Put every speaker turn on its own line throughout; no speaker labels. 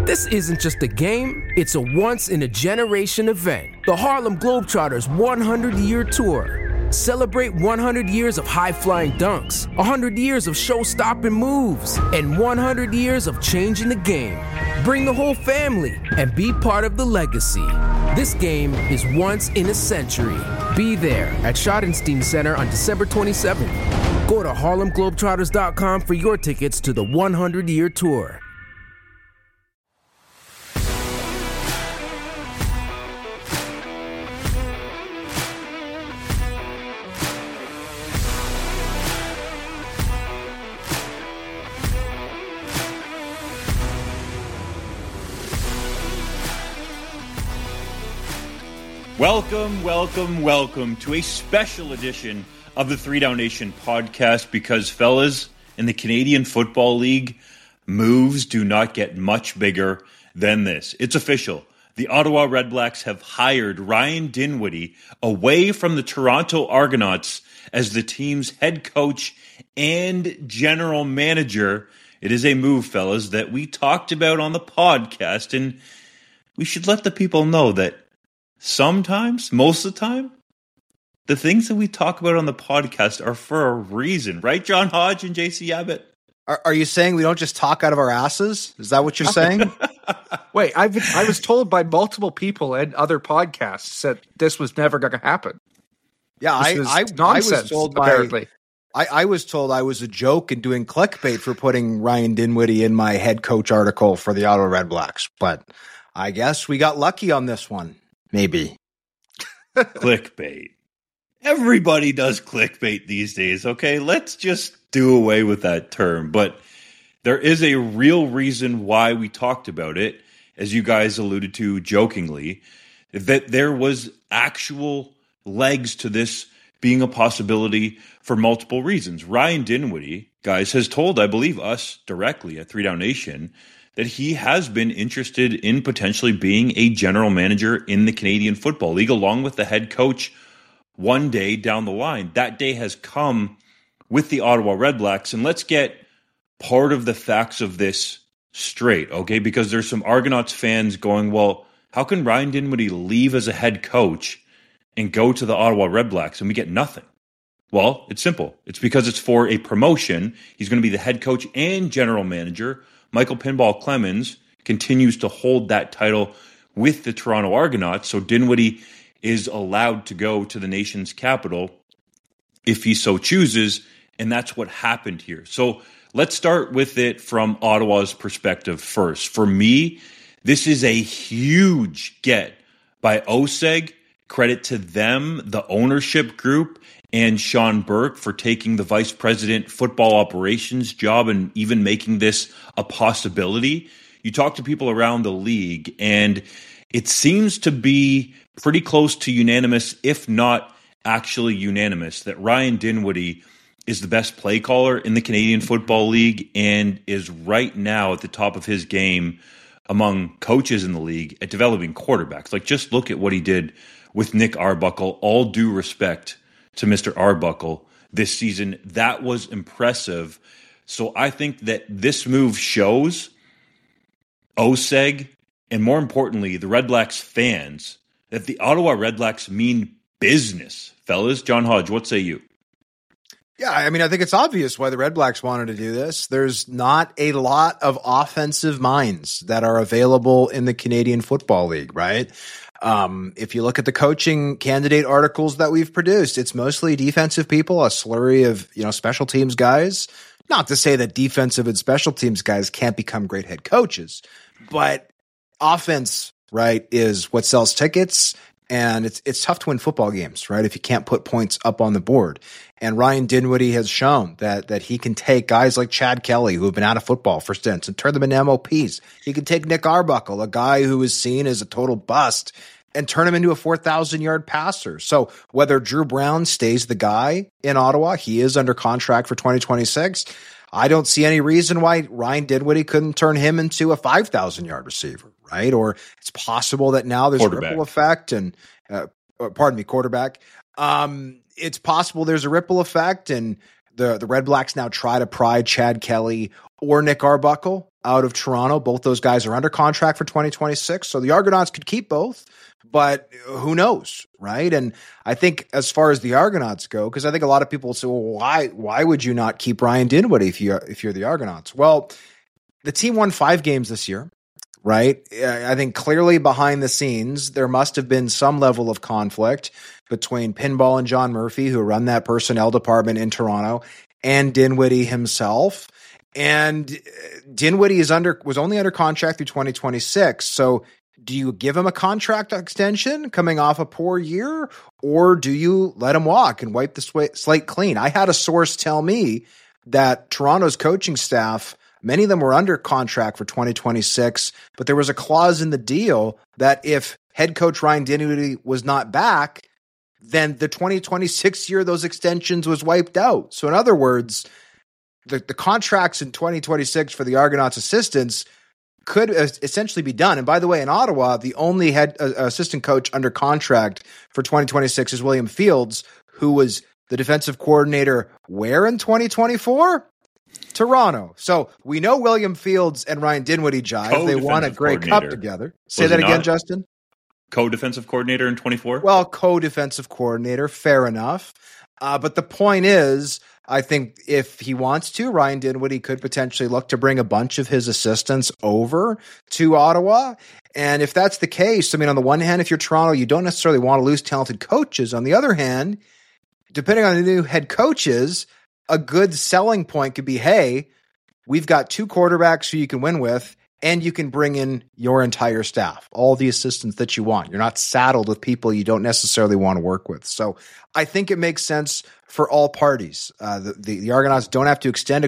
This isn't just a game, it's a once-in-a-generation event. The Harlem Globetrotters 100-year tour. Celebrate 100 years of high-flying dunks, 100 years of show-stopping moves, and 100 years of changing the game. Bring the whole family and be part of the legacy. This game is once in a century. Be there at Schottenstein Center on December 27th. Go to HarlemGlobetrotters.com for your tickets to the 100-year tour.
Welcome to a special edition of the 3 Down Nation podcast because, fellas, in the Canadian Football League, moves do not get much bigger than this. It's official. The Ottawa Redblacks have hired Ryan Dinwiddie away from the Toronto Argonauts as the team's head coach and general manager. It is a move, fellas, that we talked about on the podcast, and we should let the people know that sometimes, most of the time, the things that we talk about on the podcast are for a reason. Right, John Hodge and JC Abbott?
Are you saying we don't just talk out of our asses? Is that what you're saying?
Wait, I was told by multiple people and other podcasts that this was never going to happen.
Yeah, I was told
apparently.
I was told I was a joke and doing clickbait for putting Ryan Dinwiddie in my head coach article for the Ottawa Redblacks. But I guess we got lucky on this one. Maybe.
Clickbait. Everybody does clickbait these days, okay? Let's just do away with that term. But there is a real reason why we talked about it, as you guys alluded to jokingly, that there was actual legs to this being a possibility for multiple reasons. Ryan Dinwiddie, guys, has told, I believe, us directly at 3 Down Nation that he has been interested in potentially being a general manager in the Canadian Football League, along with the head coach one day down the line. That day has come with the Ottawa Redblacks, and let's get part of the facts of this straight, okay? Because there's some Argonauts fans going, well, how can Ryan Dinwiddie leave as a head coach and go to the Ottawa Redblacks and we get nothing? Well, it's simple. It's because it's for a promotion. He's going to be the head coach and general manager. Michael Pinball Clemens continues to hold that title with the Toronto Argonauts, so Dinwiddie is allowed to go to the nation's capital if he so chooses, and that's what happened here. So let's start with it from Ottawa's perspective first. For me, this is a huge get by OSEG. Credit to them, the ownership group, and Sean Burke for taking the vice president football operations job and even making this a possibility. You talk to people around the league, and it seems to be pretty close to unanimous, if not actually unanimous, that Ryan Dinwiddie is the best play caller in the Canadian Football League and is right now at the top of his game among coaches in the league at developing quarterbacks. Like, just look at what he did with Nick Arbuckle. All due respect to Mr. Arbuckle this season. That was impressive. So I think that this move shows OSEG, and more importantly, the Redblacks fans, that the Ottawa Redblacks mean business. Fellas, John Hodge, what say you?
Yeah, I mean, I think it's obvious why the Redblacks wanted to do this. There's not a lot of offensive minds that are available in the Canadian Football League, right? If you look at the coaching candidate articles that we've produced, it's mostly defensive people, a slurry of, special teams guys. Not to say that defensive and special teams guys can't become great head coaches, but offense, right, is what sells tickets. And it's tough to win football games, right, if you can't put points up on the board. And Ryan Dinwiddie has shown that he can take guys like Chad Kelly, who have been out of football for stints, and turn them into MOPs. He can take Nick Arbuckle, a guy who is seen as a total bust, and turn him into a 4,000-yard passer. So whether Drew Brown stays the guy in Ottawa, he is under contract for 2026, I don't see any reason why Ryan Dinwiddie couldn't turn him into a 5,000-yard receiver, right? Or it's possible that now there's a ripple effect and, quarterback. It's possible there's a ripple effect and the Redblacks now try to pry Chad Kelly or Nick Arbuckle out of Toronto. Both those guys are under contract for 2026. So the Argonauts could keep both, but who knows, right? And I think as far as the Argonauts go, because I think a lot of people will say, well, why would you not keep Ryan Dinwiddie if you're the Argonauts? Well, the team won 5 games this year, right? I think clearly behind the scenes, there must have been some level of conflict between Pinball and John Murphy, who run that personnel department in Toronto, and Dinwiddie himself. And Dinwiddie was only under contract through 2026. So do you give him a contract extension coming off a poor year, or do you let him walk and wipe the slate clean? I had a source tell me that Toronto's coaching staff, many of them were under contract for 2026, but there was a clause in the deal that if head coach Ryan Dinwiddie was not back, then the 2026 year, those extensions was wiped out. So in other words, the contracts in 2026 for the Argonauts assistants could essentially be done. And by the way, in Ottawa, the only head assistant coach under contract for 2026 is William Fields, who was the defensive coordinator where in 2024? Toronto. So we know William Fields and Ryan Dinwiddie jive. They won a Grey Cup together. Say that again, Justin.
Co-defensive coordinator in 24?
Well, co-defensive coordinator, fair enough. But the point is, I think if he wants to, Ryan Dinwiddie could potentially look to bring a bunch of his assistants over to Ottawa. And if that's the case, I mean, on the one hand, if you're Toronto, you don't necessarily want to lose talented coaches. On the other hand, depending on the new head coaches, a good selling point could be, hey, we've got 2 quarterbacks who you can win with, and you can bring in your entire staff, all the assistants that you want. You're not saddled with people you don't necessarily want to work with. So I think it makes sense for all parties. The Argonauts don't have to extend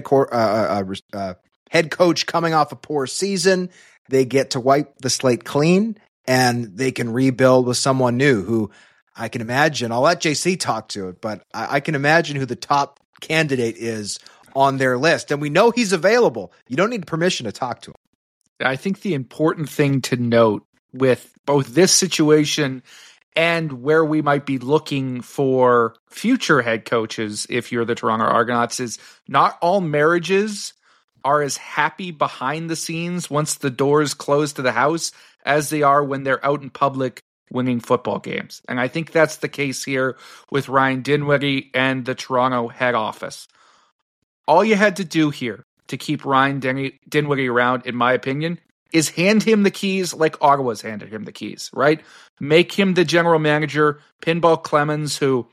a head coach coming off a poor season. They get to wipe the slate clean, and they can rebuild with someone new who I can imagine. I'll let JC talk to it, but I can imagine who the top candidate is on their list. And we know he's available. You don't need permission to talk to him.
I think the important thing to note with both this situation and where we might be looking for future head coaches, if you're the Toronto Argonauts, is not all marriages are as happy behind the scenes once the doors close to the house as they are when they're out in public winning football games. And I think that's the case here with Ryan Dinwiddie and the Toronto head office. All you had to do here to keep Ryan Dinwiddie around, in my opinion, is hand him the keys like Ottawa's handed him the keys, right? Make him the general manager. Pinball Clemens, who,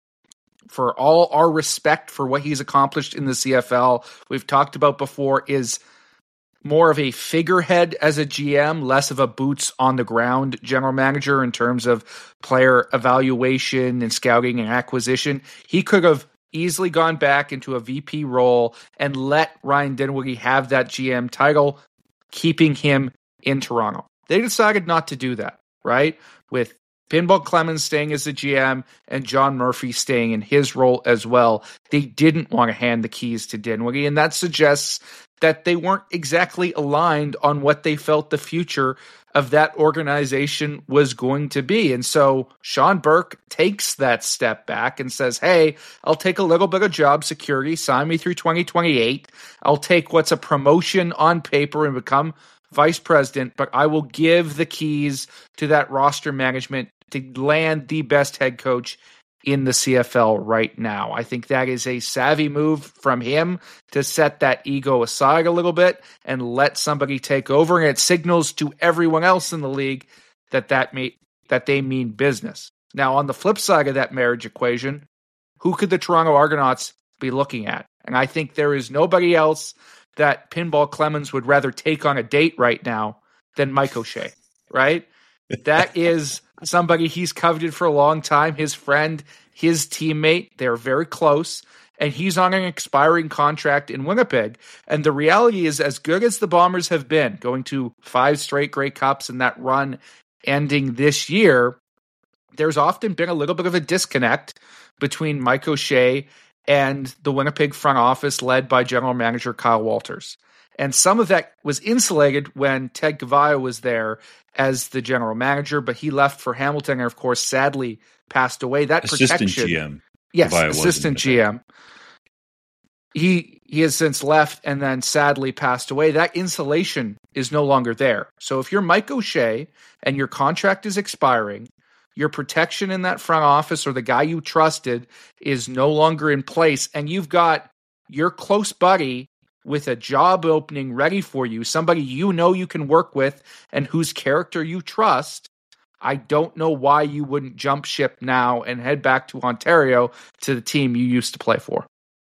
for all our respect for what he's accomplished in the CFL, we've talked about before, is more of a figurehead as a GM, less of a boots-on-the-ground general manager in terms of player evaluation and scouting and acquisition. He could have easily gone back into a VP role and let Ryan Dinwiddie have that GM title, keeping him in Toronto. They decided not to do that, right? With Pinball Clemens staying as the GM and John Murphy staying in his role as well. They didn't want to hand the keys to Dinwiddie, and that suggests that they weren't exactly aligned on what they felt the future of that organization was going to be. And so Sean Burke takes that step back and says, hey, I'll take a little bit of job security, sign me through 2028. I'll take what's a promotion on paper and become vice president, but I will give the keys to that roster management to land the best head coach in the CFL right now. I think that is a savvy move from him to set that ego aside a little bit and let somebody take over. And it signals to everyone else in the league that they mean business. Now, on the flip side of that marriage equation, who could the Toronto Argonauts be looking at? And I think there is nobody else that Pinball Clemens would rather take on a date right now than Mike O'Shea, right? That is somebody he's coveted for a long time, his friend, his teammate. They're very close, and he's on an expiring contract in Winnipeg. And the reality is, as good as the Bombers have been, going to 5 straight Grey Cups and that run ending this year, there's often been a little bit of a disconnect between Mike O'Shea and the Winnipeg front office led by general manager Kyle Walters. And some of that was insulated when Ted Gavaya was there as the general manager, but he left for Hamilton and, of course, sadly passed away. That
assistant
protection,
GM.
Yes, assistant GM. He
He has since left and then sadly passed away. That insulation is no longer there. So if you're Mike O'Shea and your contract is expiring, your protection in that front office or the guy you trusted is no longer in place, and you've got your close buddy with a job opening ready for you, somebody you know you can work with and whose character you trust, I don't know why you wouldn't jump ship now and head back to Ontario to the team you used to play for.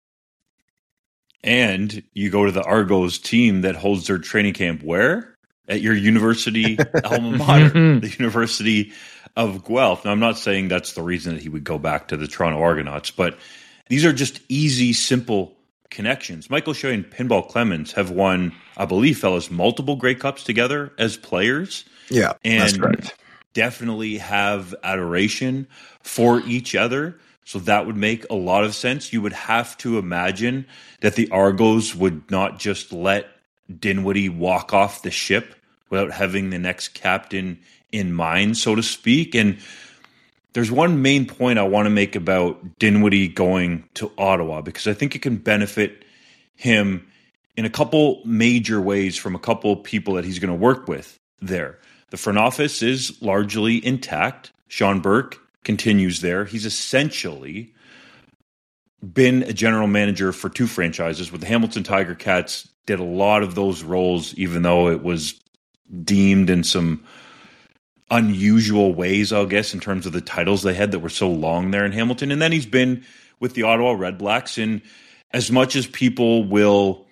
And you go to the Argos team that holds their training camp where? At your university alma mater, the University of Guelph. Now, I'm not saying that's the reason that he would go back to the Toronto Argonauts, but these are just easy, simple connections. Michael O'Shea and Pinball Clemens have won, I believe, fellas, multiple Grey Cups together as players.
Yeah,
and
that's correct.
Definitely have adoration for each other. So that would make a lot of sense. You would have to imagine that the Argos would not just let Dinwiddie walk off the ship without having the next captain in mind, so to speak. And there's one main point I want to make about Dinwiddie going to Ottawa, because I think it can benefit him in a couple major ways from a couple people that he's going to work with there. The front office is largely intact. Sean Burke continues there. He's essentially been a general manager for two franchises. With the Hamilton Tiger Cats, did a lot of those roles, even though it was deemed in some unusual ways, I guess, in terms of the titles they had that were so long there in Hamilton. And then he's been with the Ottawa Redblacks. And as much as people will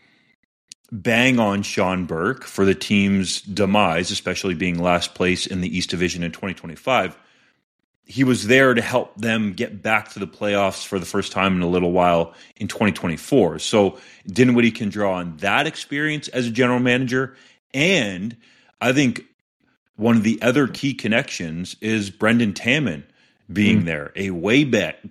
bang on Sean Burke for the team's demise, especially being last place in the East Division in 2025, he was there to help them get back to the playoffs for the first time in a little while in 2024. So Dinwiddie can draw on that experience as a general manager. And I think one of the other key connections is Brendan Taman being there, a way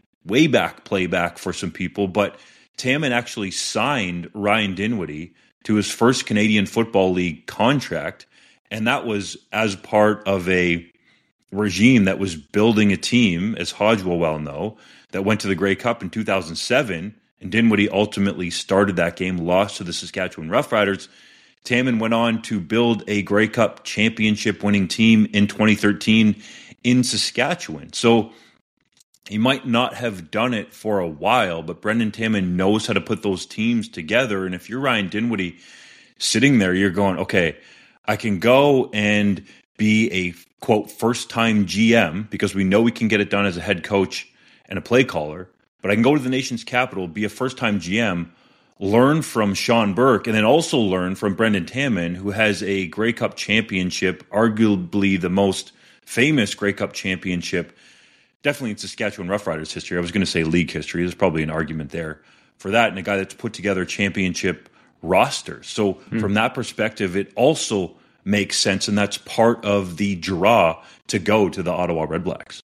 back playback for some people. But Taman actually signed Ryan Dinwiddie to his first Canadian Football League contract. And that was as part of a regime that was building a team, as Hodge will well know, that went to the Grey Cup in 2007, and Dinwiddie ultimately started that game, lost to the Saskatchewan Roughriders. Taman went on to build a Grey Cup championship winning team in 2013 in Saskatchewan. So he might not have done it for a while, but Brendan Taman knows how to put those teams together. And if you're Ryan Dinwiddie sitting there, you're going, okay, I can go and be a, quote, first-time GM, because we know we can get it done as a head coach and a play caller, but I can go to the nation's capital, be a first-time GM, learn from Sean Burke, and then also learn from Brendan Taman, who has a Grey Cup championship, arguably the most famous Grey Cup championship, definitely in Saskatchewan Roughriders history. I was going to say league history. There's probably an argument there for that, and a guy that's put together championship rosters. So from that perspective, it also makes sense, and that's part of the draw to go to the Ottawa Redblacks.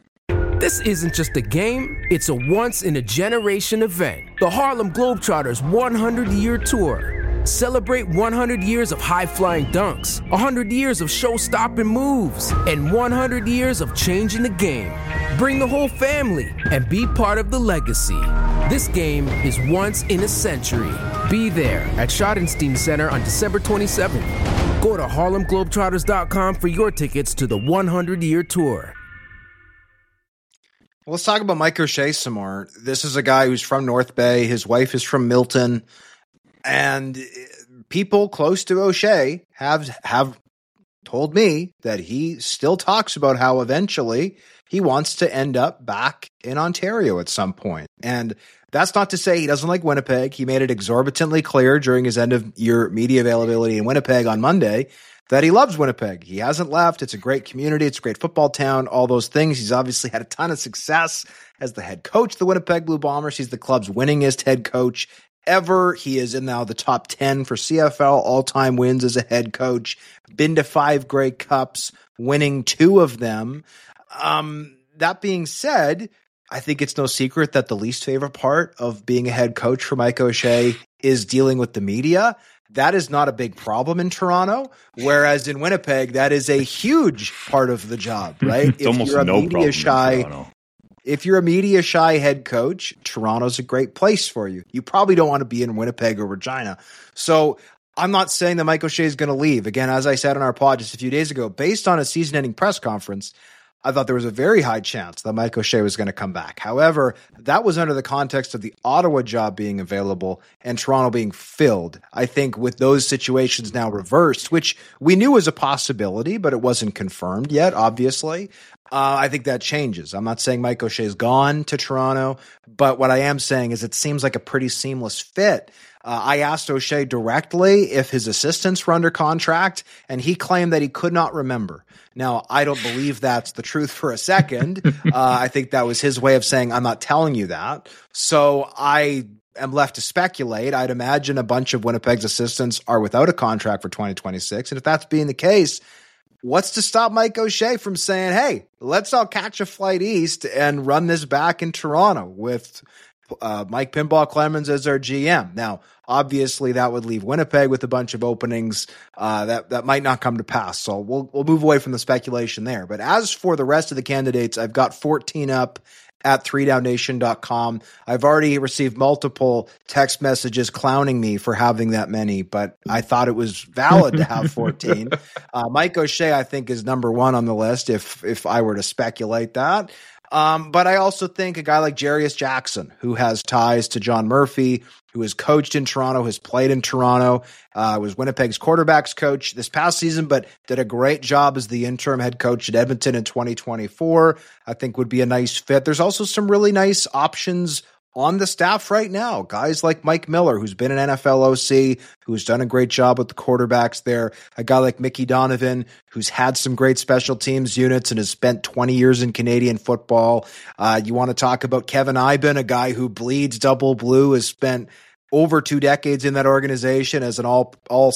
This isn't just a game, it's a once-in-a-generation event. The Harlem Globetrotters 100-year tour. Celebrate 100 years of high-flying dunks, 100 years of show-stopping moves, and 100 years of changing the game. Bring the whole family and be part of the legacy. This game is once in a century. Be there at Schottenstein Center on December 27th. Go to HarlemGlobetrotters.com for your tickets to the 100-year tour.
Well, let's talk about Mike O'Shea some more. This is a guy who's from North Bay. His wife is from Milton. And people close to O'Shea have told me that he still talks about how eventually he wants to end up back in Ontario at some point. And that's not to say he doesn't like Winnipeg. He made it exorbitantly clear during his end-of-year media availability in Winnipeg on Monday that he loves Winnipeg. He hasn't left. It's a great community. It's a great football town, all those things. He's obviously had a ton of success as the head coach of the Winnipeg Blue Bombers. He's the club's winningest head coach ever. He is in now the top 10 for CFL all-time wins as a head coach. Been to 5 Grey Cups, winning 2 of them. That being said, I think it's no secret that the least favorite part of being a head coach for Mike O'Shea is dealing with the media. That is not a big problem in Toronto, whereas in Winnipeg, that is a huge part of the job, right?
It's almost no problem in Toronto.
if you're a media shy head coach, Toronto's a great place for you. You probably don't want to be in Winnipeg or Regina. So I'm not saying that Mike O'Shea is going to leave. Again, as I said on our pod just a few days ago, based on a season-ending press conference, I thought there was a very high chance that Mike O'Shea was going to come back. However, that was under the context of the Ottawa job being available and Toronto being filled. I think with those situations now reversed, which we knew was a possibility, but it wasn't confirmed yet, obviously. I think that changes. I'm not saying Mike O'Shea is gone to Toronto, but what I am saying is it seems like a pretty seamless fit. I asked O'Shea directly if his assistants were under contract, and he claimed that he could not remember. Now, I don't believe that's the truth for a second. I think that was his way of saying, I'm not telling you that. So I am left to speculate. I'd imagine a bunch of Winnipeg's assistants are without a contract for 2026. And if that's being the case, what's to stop Mike O'Shea from saying, hey, let's all catch a flight east and run this back in Toronto with Mike Pinball Clemens as our GM. Now, obviously, that would leave Winnipeg with a bunch of openings that might not come to pass. So we'll move away from the speculation there. But as for the rest of the candidates, I've got 14 up at 3downnation.com. I've already received multiple text messages clowning me for having that many, but I thought it was valid to have 14. Mike O'Shea, I think, is number one on the list if I were to speculate that. But I also think a guy like Jarius Jackson, who has ties to John Murphy, who has coached in Toronto, has played in Toronto, was Winnipeg's quarterbacks coach this past season, but did a great job as the interim head coach at Edmonton in 2024, I think would be a nice fit. There's also some really nice options on the staff right now. Guys like Mike Miller, who's been an NFL OC, who's done a great job with the quarterbacks there. A guy like Mickey Donovan, who's had some great special teams units and has spent 20 years in Canadian football. You want to talk about Kevin Iben, a guy who bleeds double blue, has spent over 2 decades in that organization as an all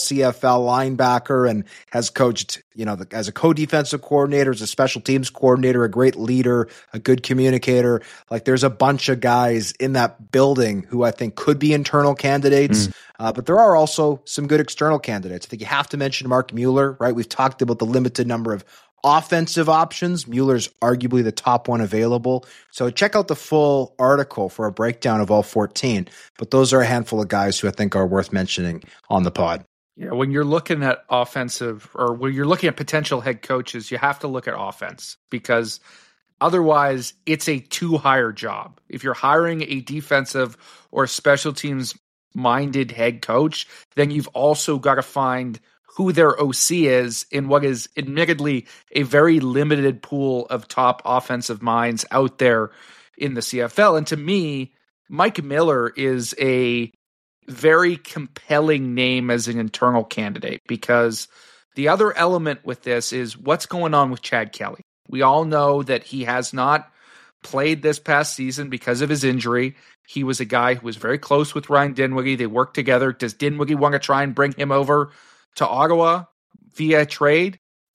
CFL linebacker and has coached, as a co-defensive coordinator, as a special teams coordinator, a great leader, a good communicator. Like, there's a bunch of guys in that building who I think could be internal candidates. But there are also some good external candidates. I think you have to mention Mark Mueller, right? We've talked about the limited number of offensive options. Mueller's arguably the top one available. So check out the full article for a breakdown of all 14. But those are a handful of guys who I think are worth mentioning on the pod.
Yeah, when you're looking at offensive or when you're looking at potential head coaches, you have to look at offense because otherwise it's a too-hire job. If you're hiring a defensive or special teams minded head coach, then you've also got to find who their OC is in what is admittedly a very limited pool of top offensive minds out there in the CFL. And to me, Mike Miller is a very compelling name as an internal candidate because the other element with this is what's going on with Chad Kelly. We all know that he has not played this past season because of his injury. He was a guy who was very close with Ryan Dinwiddie. They worked together. Does Dinwiddie want to try and bring him over to Ottawa via trade?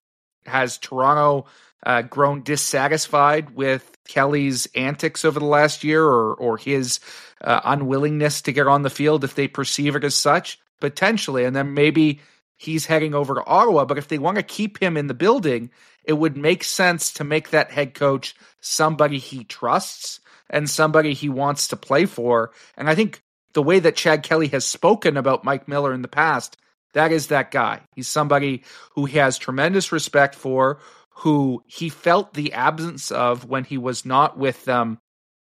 Has Toronto grown dissatisfied with Kelly's antics over the last year or his unwillingness to get on the field if they perceive it as such? Potentially. And then maybe he's heading over to Ottawa. But if they want to keep him in the building, it would make sense to make that head coach somebody he trusts and somebody he wants to play for. And I think the way that Chad Kelly has spoken about Mike Miller in the past, that is that guy. He's somebody who he has tremendous respect for, who he felt the absence of when he was not with them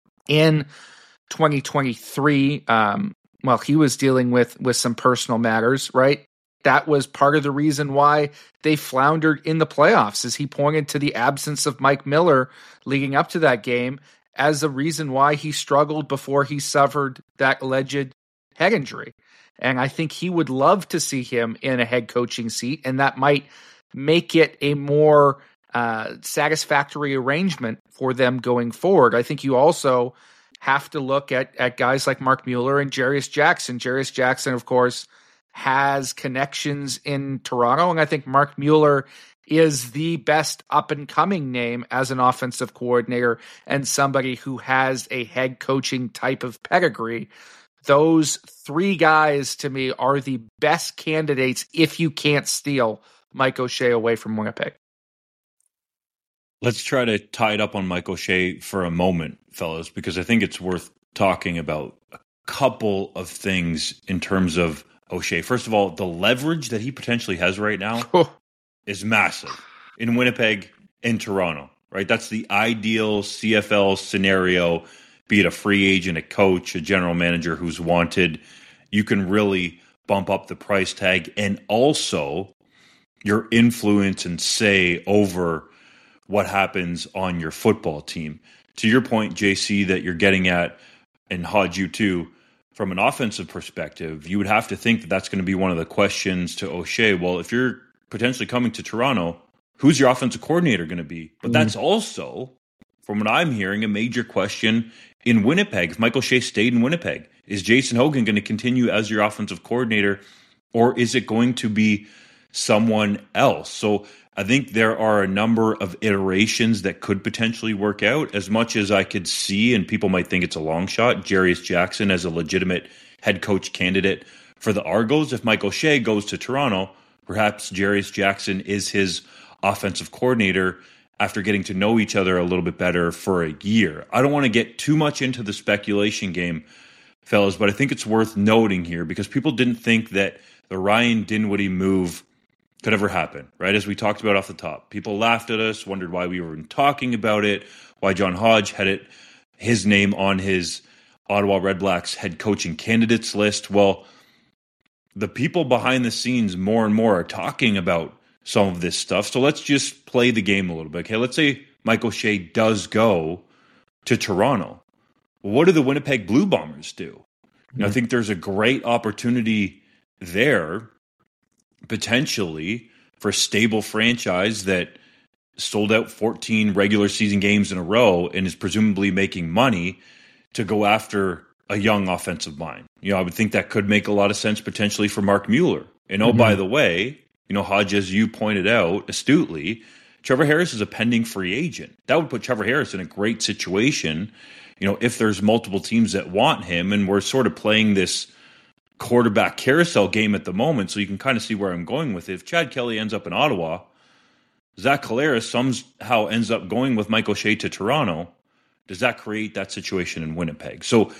in 2023. He was dealing with some personal matters, right? That was part of the reason why they floundered in the playoffs, as he pointed to the absence of Mike Miller leading up to that game as the reason why he struggled before he suffered that alleged head injury. And I think he would love to see him in a head coaching seat, and that might make it a more satisfactory arrangement for them going forward. I think you also have to look at guys like Mark Mueller and Jarius Jackson. Jarius Jackson, of course, has connections in Toronto, and I think Mark Mueller is the best up-and-coming name as an offensive coordinator and somebody who has a head coaching type of pedigree. Those 3 guys, to me, are the best candidates if you can't steal Mike O'Shea away from Winnipeg.
Let's try to tie it up on Mike O'Shea for a moment, fellas, because I think it's worth talking about a couple of things in terms of O'Shea. First of all, the leverage that he potentially has right now is massive in Winnipeg and Toronto, right? That's the ideal CFL scenario, be it a free agent, a coach, a general manager who's wanted. You can really bump up the price tag and also your influence and say over what happens on your football team. To your point, JC, that you're getting at, and Hodge, you too, from an offensive perspective, you would have to think that that's going to be one of the questions to O'Shea. Well, if you're potentially coming to Toronto, who's your offensive coordinator going to be? But that's also, from what I'm hearing, a major question in Winnipeg. If Mike O'Shea stayed in Winnipeg, is Jason Hogan going to continue as your offensive coordinator, or is it going to be someone else? So I think there are a number of iterations that could potentially work out. As much as I could see, and people might think it's a long shot, Jarius Jackson as a legitimate head coach candidate for the Argos. If Mike O'Shea goes to Toronto, perhaps Jarius Jackson is his offensive coordinator after getting to know each other a little bit better for a year. I don't want to get too much into the speculation game, fellas, but I think it's worth noting here because people didn't think that the Ryan Dinwiddie move could ever happen, right? As we talked about off the top, people laughed at us, wondered why we were even talking about it, why John Hodge had his name on his Ottawa Redblacks head coaching candidates list. Well, the people behind the scenes more and more are talking about some of this stuff. So let's just play the game a little bit. Okay, let's say Mike O'Shea does go to Toronto. Well, what do the Winnipeg Blue Bombers do? Mm-hmm. I think there's a great opportunity there potentially for a stable franchise that sold out 14 regular season games in a row and is presumably making money to go after a young offensive mind. I would think that could make a lot of sense potentially for Mark Mueller. And by the way, Hodge, as you pointed out astutely, Trevor Harris is a pending free agent. That would put Trevor Harris in a great situation, if there's multiple teams that want him, and we're sort of playing this quarterback carousel game at the moment, so you can kind of see where I'm going with it. If Chad Kelly ends up in Ottawa, Zach Collaros somehow ends up going with Mike O'Shea to Toronto, does that create that situation in Winnipeg? So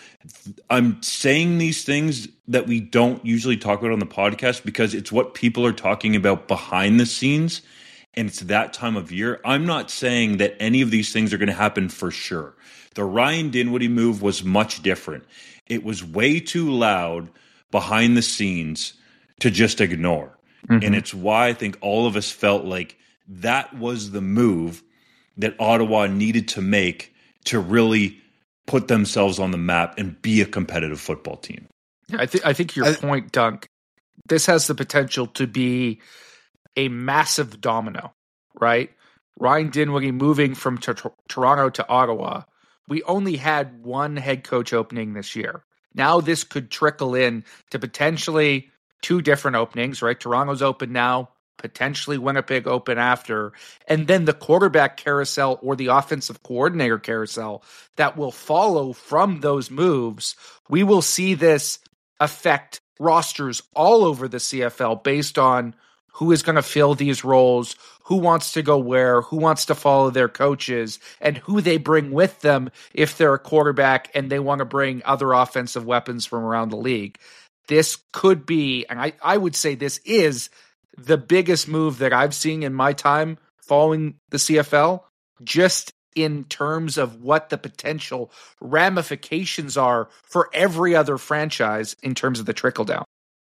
I'm saying these things that we don't usually talk about on the podcast because it's what people are talking about behind the scenes, and it's that time of year. I'm not saying that any of these things are going to happen for sure. The Ryan Dinwiddie move was much different. It was way too loud behind the scenes to just ignore. Mm-hmm. And it's why I think all of us felt like that was the move that Ottawa needed to make to really put themselves on the map and be a competitive football team.
I think your point, Dunk, this has the potential to be a massive domino, right? Ryan Dinwiddie moving from Toronto to Ottawa. We only had one head coach opening this year. Now this could trickle in to potentially two different openings, right? Toronto's open now, potentially Winnipeg open after, and then the quarterback carousel or the offensive coordinator carousel that will follow from those moves. We will see this affect rosters all over the CFL based on who is going to fill these roles, who wants to go where, who wants to follow their coaches, and who they bring with them if they're a quarterback and they want to bring other offensive weapons from around the league. This could be, and I would say this is the biggest move that I've seen in my time following the CFL, just in terms of what the potential ramifications are for every other franchise in terms of the trickle down.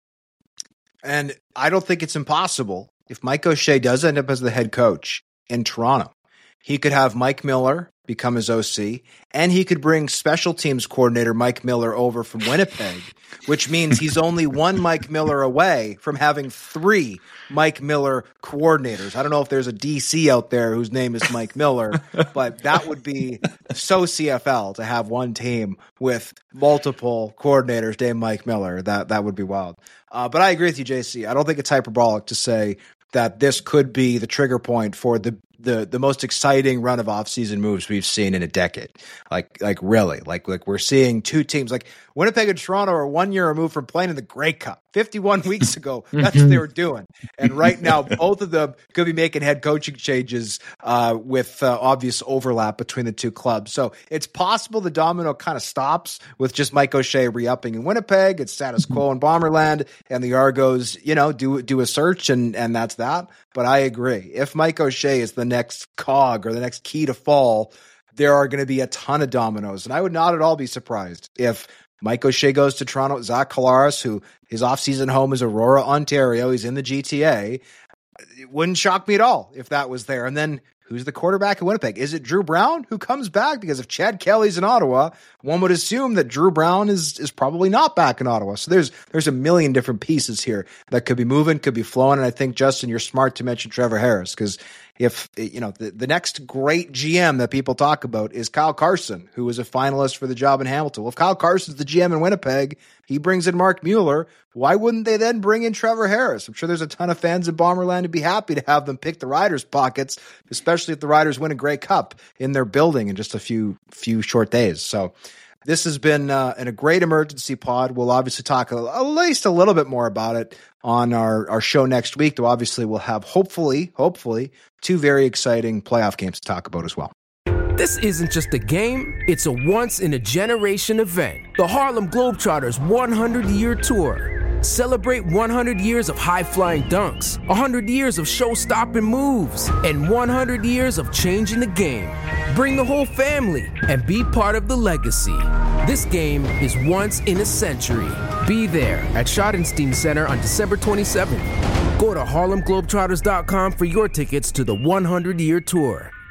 And I don't think it's impossible. If Mike O'Shea does end up as the head coach in Toronto, he could have Mike Miller become his OC, and he could bring special teams coordinator Mike Miller over from Winnipeg, which means he's only one Mike Miller away from having three Mike Miller coordinators. I don't know if there's a DC out there whose name is Mike Miller, but that would be so CFL to have one team with multiple coordinators named Mike Miller. That would be wild. But I agree with you, JC. I don't think it's hyperbolic to say that this could be the trigger point for the most exciting run of offseason moves we've seen in a decade. Like really, like we're seeing two teams like Winnipeg and Toronto are 1 year removed from playing in the Grey Cup. 51 weeks ago, that's what they were doing. And right now, both of them could be making head coaching changes with obvious overlap between the two clubs. So it's possible the domino kind of stops with just Mike O'Shea re-upping in Winnipeg. It's status quo in Bomberland, and the Argos, do a search, and that's that. But I agree. If Mike O'Shea is the next cog or the next key to fall, there are going to be a ton of dominoes. And I would not at all be surprised if Mike O'Shea goes to Toronto. Zach Collaros, who his offseason home is Aurora, Ontario. He's in the GTA. It wouldn't shock me at all if that was there. And then who's the quarterback in Winnipeg? Is it Drew Brown who comes back? Because if Chad Kelly's in Ottawa, one would assume that Drew Brown is probably not back in Ottawa. So there's a million different pieces here that could be moving, could be flowing. And I think, Justin, you're smart to mention Trevor Harris, because if the next great GM that people talk about is Kyle Carson, who was a finalist for the job in Hamilton. Well, if Kyle Carson's the GM in Winnipeg, he brings in Mark Mueller. Why wouldn't they then bring in Trevor Harris? I'm sure there's a ton of fans in Bomberland who'd be happy to have them pick the Riders' pockets, especially if the Riders win a Grey Cup in their building in just a few short days. So this has been a great emergency pod. We'll obviously talk at least a little bit more about it on our show next week, though obviously we'll have hopefully two very exciting playoff games to talk about as well.
This isn't just a game, it's a once-in-a-generation event. The Harlem Globetrotters 100-year tour. Celebrate 100 years of high-flying dunks, 100 years of show-stopping moves, and 100 years of changing the game. Bring the whole family and be part of the legacy. This game is once in a century. Be there at Schottenstein Center on December 27th. Go to HarlemGlobetrotters.com for your tickets to the 100-year tour.